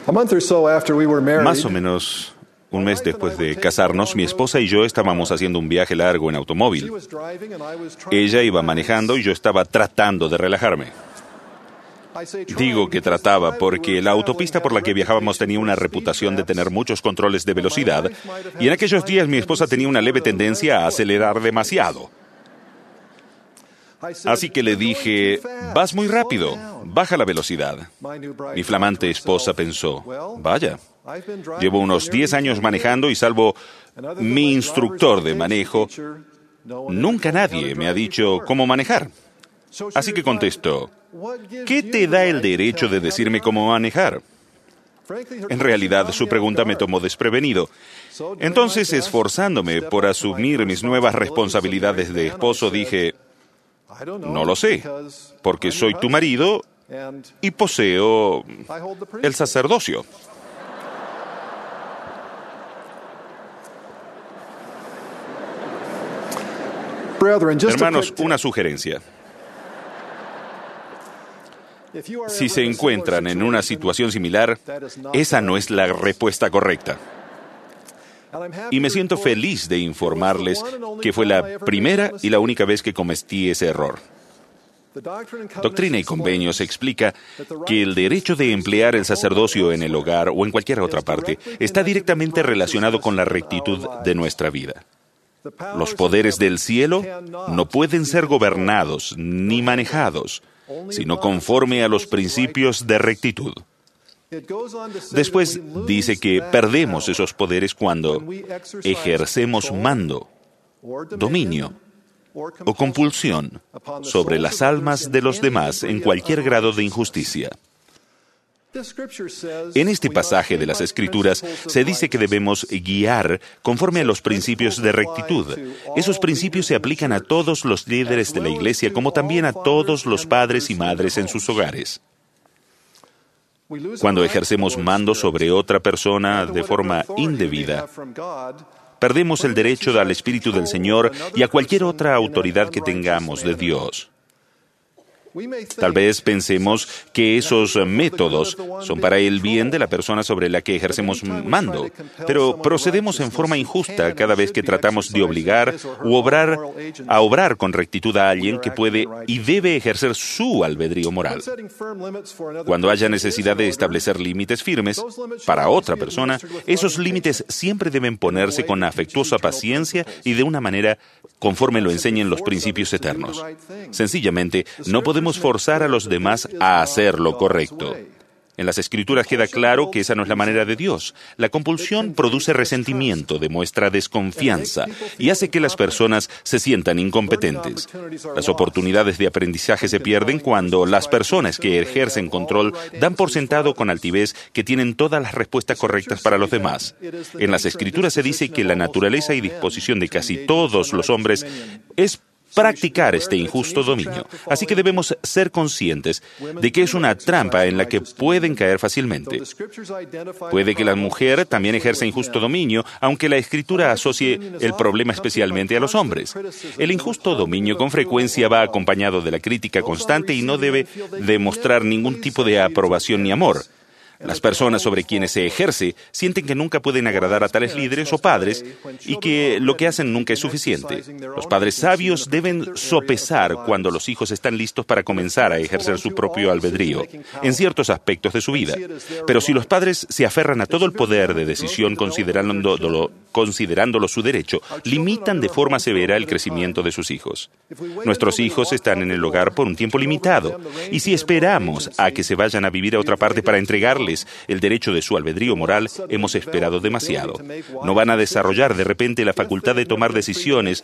Más o menos un mes después de casarnos, mi esposa y yo estábamos haciendo un viaje largo en automóvil. Ella iba manejando y yo estaba tratando de relajarme. Digo que trataba porque la autopista por la que viajábamos tenía una reputación de tener muchos controles de velocidad, y en aquellos días mi esposa tenía una leve tendencia a acelerar demasiado. Así que le dije, vas muy rápido, baja la velocidad. Mi flamante esposa pensó, vaya, llevo unos 10 años manejando y salvo mi instructor de manejo, nunca nadie me ha dicho cómo manejar. Así que contestó, ¿qué te da el derecho de decirme cómo manejar? En realidad, su pregunta me tomó desprevenido. Entonces, esforzándome por asumir mis nuevas responsabilidades de esposo, dije, no lo sé, porque soy tu marido y poseo el sacerdocio. Hermanos, una sugerencia. Si se encuentran en una situación similar, esa no es la respuesta correcta. Y me siento feliz de informarles que fue la primera y la única vez que cometí ese error. Doctrina y Convenios explica que el derecho de emplear el sacerdocio en el hogar o en cualquier otra parte está directamente relacionado con la rectitud de nuestra vida. Los poderes del cielo no pueden ser gobernados ni manejados, sino conforme a los principios de rectitud. Después dice que perdemos esos poderes cuando ejercemos mando, dominio o compulsión sobre las almas de los demás en cualquier grado de injusticia. En este pasaje de las Escrituras se dice que debemos guiar conforme a los principios de rectitud. Esos principios se aplican a todos los líderes de la Iglesia, como también a todos los padres y madres en sus hogares. Cuando ejercemos mando sobre otra persona de forma indebida, perdemos el derecho al Espíritu del Señor y a cualquier otra autoridad que tengamos de Dios. Tal vez pensemos que esos métodos son para el bien de la persona sobre la que ejercemos mando, pero procedemos en forma injusta cada vez que tratamos de obligar u obrar con rectitud a alguien que puede y debe ejercer su albedrío moral. Cuando haya necesidad de establecer límites firmes para otra persona, esos límites siempre deben ponerse con afectuosa paciencia y de una manera conforme lo enseñan los principios eternos. Sencillamente, no podemos forzar a los demás a hacer lo correcto. En las Escrituras queda claro que esa no es la manera de Dios. La compulsión produce resentimiento, demuestra desconfianza y hace que las personas se sientan incompetentes. Las oportunidades de aprendizaje se pierden cuando las personas que ejercen control dan por sentado con altivez que tienen todas las respuestas correctas para los demás. En las Escrituras se dice que la naturaleza y disposición de casi todos los hombres es practicar este injusto dominio. Así que debemos ser conscientes de que es una trampa en la que pueden caer fácilmente. Puede que la mujer también ejerza injusto dominio, aunque la Escritura asocie el problema especialmente a los hombres. El injusto dominio con frecuencia va acompañado de la crítica constante y no debe demostrar ningún tipo de aprobación ni amor. Las personas sobre quienes se ejerce sienten que nunca pueden agradar a tales líderes o padres y que lo que hacen nunca es suficiente. Los padres sabios deben sopesar cuando los hijos están listos para comenzar a ejercer su propio albedrío en ciertos aspectos de su vida. Pero si los padres se aferran a todo el poder de decisión considerándolo su derecho, limitan de forma severa el crecimiento de sus hijos. Nuestros hijos están en el hogar por un tiempo limitado, y si esperamos a que se vayan a vivir a otra parte para entregarles el derecho de su albedrío moral, hemos esperado demasiado. No van a desarrollar de repente la facultad de tomar decisiones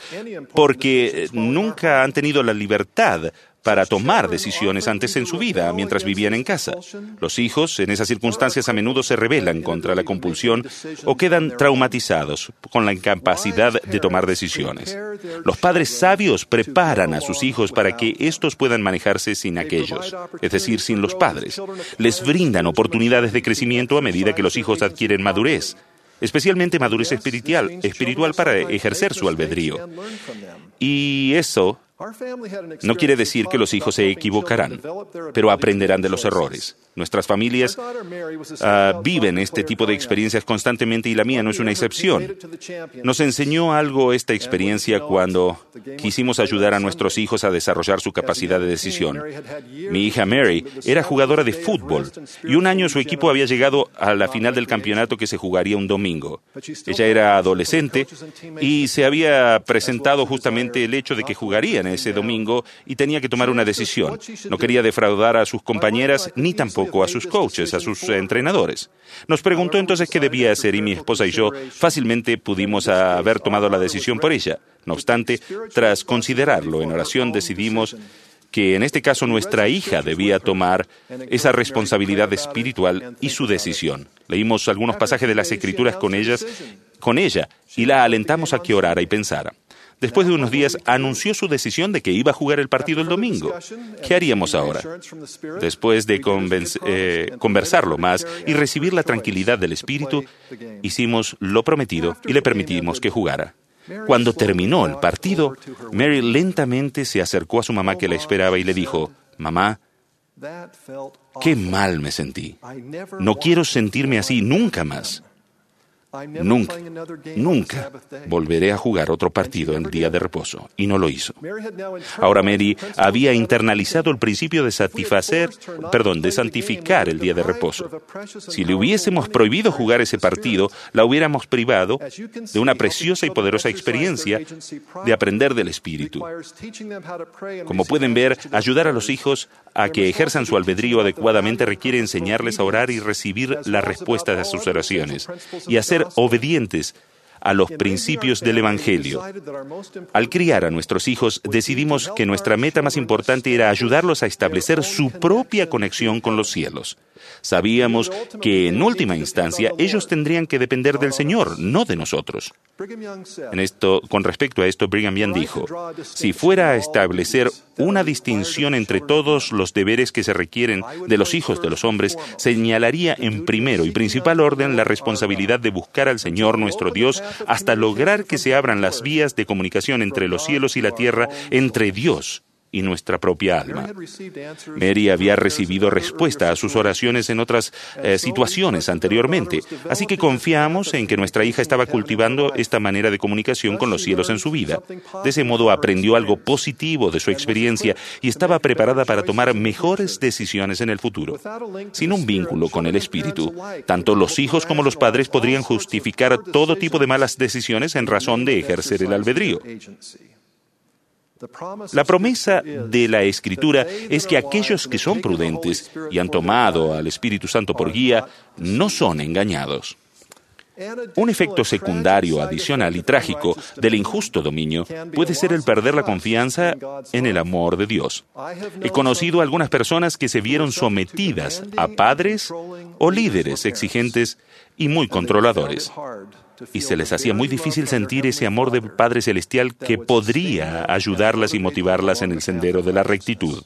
porque nunca han tenido la libertad para tomar decisiones antes en su vida, mientras vivían en casa. Los hijos, en esas circunstancias, a menudo se rebelan contra la compulsión o quedan traumatizados con la incapacidad de tomar decisiones. Los padres sabios preparan a sus hijos para que éstos puedan manejarse sin aquellos, es decir, sin los padres. Les brindan oportunidades de crecimiento a medida que los hijos adquieren madurez, especialmente madurez espiritual para ejercer su albedrío. Y eso No quiere decir que los hijos se equivocarán, pero aprenderán de los errores. Nuestras familias viven este tipo de experiencias constantemente y la mía no es una excepción. Nos enseñó algo esta experiencia cuando quisimos ayudar a nuestros hijos a desarrollar su capacidad de decisión. Mi hija Mary era jugadora de fútbol y un año su equipo había llegado a la final del campeonato que se jugaría un domingo. Ella era adolescente y se había presentado justamente el hecho de que jugarían ese domingo y tenía que tomar una decisión. No quería defraudar a sus compañeras ni tampoco a sus coaches, a sus entrenadores. Nos preguntó entonces qué debía hacer y mi esposa y yo fácilmente pudimos haber tomado la decisión por ella. No obstante, tras considerarlo en oración, decidimos que en este caso nuestra hija debía tomar esa responsabilidad espiritual y su decisión. Leímos algunos pasajes de las Escrituras con ella y la alentamos a que orara y pensara. Después de unos días, anunció su decisión de que iba a jugar el partido el domingo. ¿Qué haríamos ahora? Después de conversarlo más y recibir la tranquilidad del Espíritu, hicimos lo prometido y le permitimos que jugara. Cuando terminó el partido, Mary lentamente se acercó a su mamá que la esperaba y le dijo, «Mamá, qué mal me sentí. No quiero sentirme así nunca más. Nunca volveré a jugar otro partido en el día de reposo». Y no lo hizo. Ahora Mary había internalizado el principio de santificar el día de reposo. Si le hubiésemos prohibido jugar ese partido, la hubiéramos privado de una preciosa y poderosa experiencia de aprender del Espíritu. Como pueden ver, ayudar a los hijos a que ejerzan su albedrío adecuadamente requiere enseñarles a orar y recibir las respuestas a sus oraciones y a ser obedientes a los principios del Evangelio. Al criar a nuestros hijos, decidimos que nuestra meta más importante era ayudarlos a establecer su propia conexión con los cielos. Sabíamos que, en última instancia, ellos tendrían que depender del Señor, no de nosotros. Con respecto a esto, Brigham Young dijo, si fuera a establecer una distinción entre todos los deberes que se requieren de los hijos de los hombres, señalaría en primero y principal orden la responsabilidad de buscar al Señor nuestro Dios hasta lograr que se abran las vías de comunicación entre los cielos y la tierra, entre Dios y nuestra propia alma. Mary había recibido respuesta a sus oraciones en otras situaciones anteriormente, así que confiamos en que nuestra hija estaba cultivando esta manera de comunicación con los cielos en su vida. De ese modo aprendió algo positivo de su experiencia y estaba preparada para tomar mejores decisiones en el futuro. Sin un vínculo con el Espíritu, tanto los hijos como los padres podrían justificar todo tipo de malas decisiones en razón de ejercer el albedrío. La promesa de la Escritura es que aquellos que son prudentes y han tomado al Espíritu Santo por guía, no son engañados. Un efecto secundario, adicional y trágico del injusto dominio puede ser el perder la confianza en el amor de Dios. He conocido a algunas personas que se vieron sometidas a padres o líderes exigentes y muy controladores, y se les hacía muy difícil sentir ese amor del Padre Celestial que podría ayudarlas y motivarlas en el sendero de la rectitud.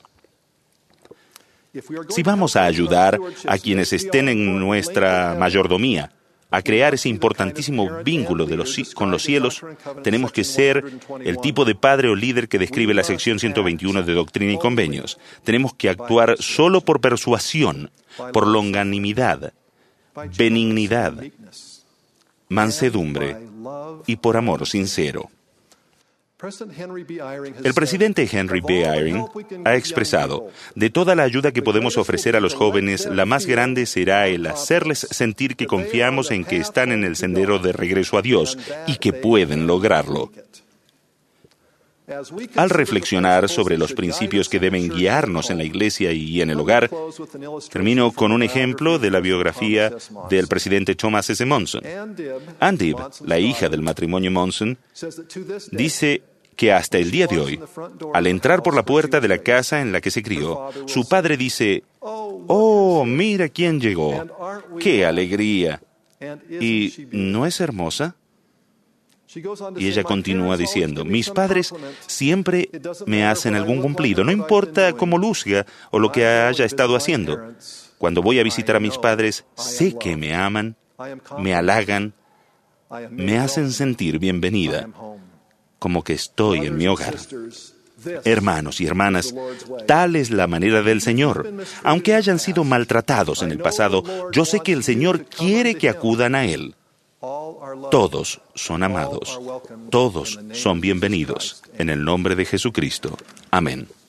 Si vamos a ayudar a quienes estén en nuestra mayordomía a crear ese importantísimo vínculo con los cielos, tenemos que ser el tipo de padre o líder que describe la sección 121 de Doctrina y Convenios. Tenemos que actuar solo por persuasión, por longanimidad, benignidad, mansedumbre y por amor sincero. El presidente Henry B. Eyring ha expresado, de toda la ayuda que podemos ofrecer a los jóvenes, la más grande será el hacerles sentir que confiamos en que están en el sendero de regreso a Dios y que pueden lograrlo. Al reflexionar sobre los principios que deben guiarnos en la iglesia y en el hogar, termino con un ejemplo de la biografía del presidente Thomas S. Monson. Ann Dibb, la hija del matrimonio Monson, dice que hasta el día de hoy, al entrar por la puerta de la casa en la que se crió, su padre dice, «Oh, mira quién llegó, qué alegría, ¿y no es hermosa?». Y ella continúa diciendo, mis padres siempre me hacen algún cumplido, no importa cómo luzga o lo que haya estado haciendo. Cuando voy a visitar a mis padres, sé que me aman, me halagan, me hacen sentir bienvenida, como que estoy en mi hogar. Hermanos y hermanas, tal es la manera del Señor. Aunque hayan sido maltratados en el pasado, yo sé que el Señor quiere que acudan a Él. Todos son amados. Todos son bienvenidos. En el nombre de Jesucristo. Amén.